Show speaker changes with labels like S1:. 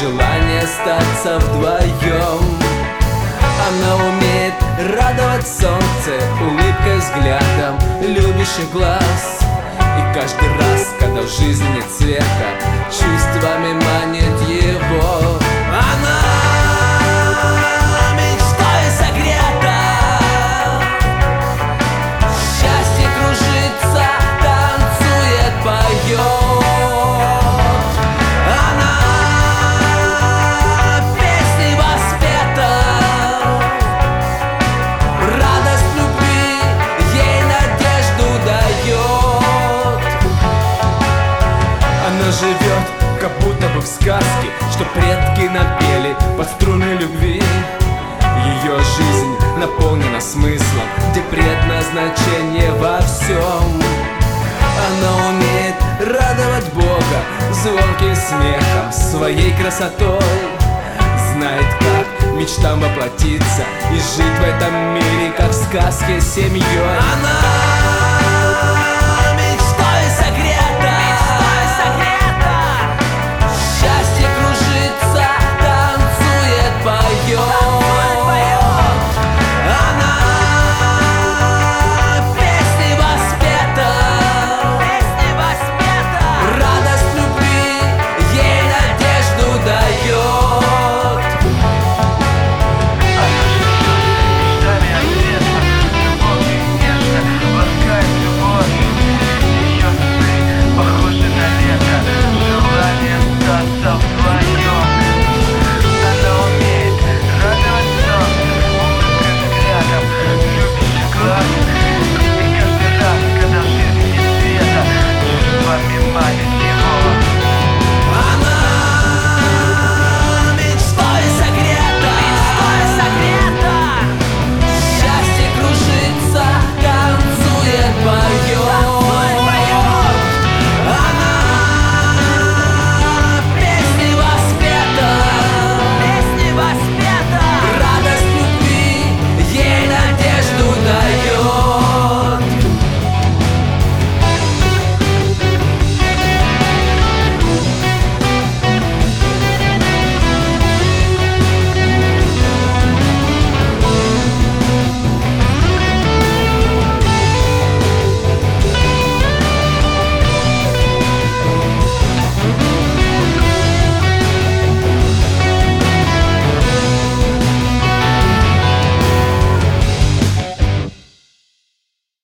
S1: желание остаться вдвоем. Она умеет радовать солнце улыбкой, взглядом любящих глаз. И каждый раз, когда в жизни нет света, чувствами манит его. Она мечтой согрета, счастье кружится, танцует, поет. Она песней воспета, радость любви ей надежду дает. Она живет, как будто бы в сказке, что предки напели под струны любви. Ее жизнь наполнена смыслом, где предназначение во всем. Она умеет радовать Бога звонким смехом, своей красотой. Знает, как мечтам воплотиться и жить в этом мире, как в сказке, семьей. Она